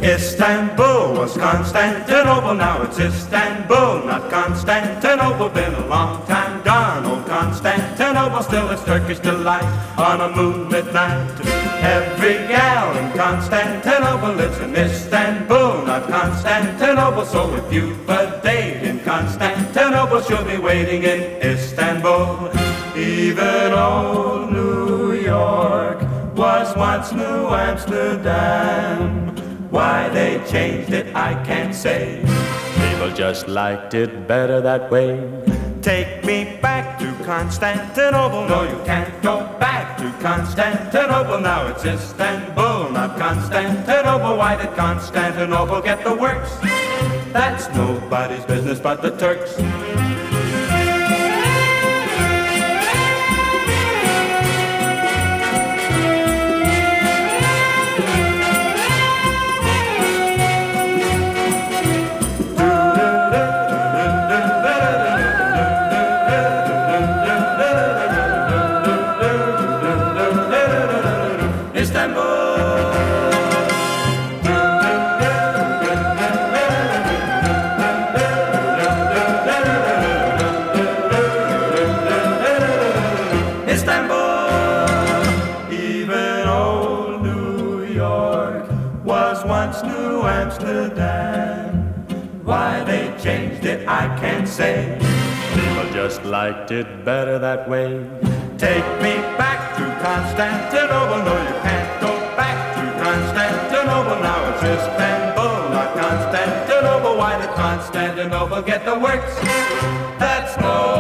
Istanbul was Constantinople, now it's Istanbul, not Constantinople. Been a long time gone, old Constantinople, still it's Turkish delight on a moonlit night. Every gal in Constantinople lives in Istanbul, not Constantinople. So if you've a date in Constantinople, she'll be waiting in Istanbul. Even old New York was once New Amsterdam. Why they changed it, I can't say. People just liked it better that way. Take me back to Constantinople. No, you can't go back to Constantinople. Now it's Istanbul, not Constantinople. Why did Constantinople get the works? That's nobody's business but the Turks. I can't say. People just liked it better that way. Take me back to Constantinople. No, you can't go back to Constantinople. Now it's Istanbul, not Constantinople. Why did Constantinople get the works? That's no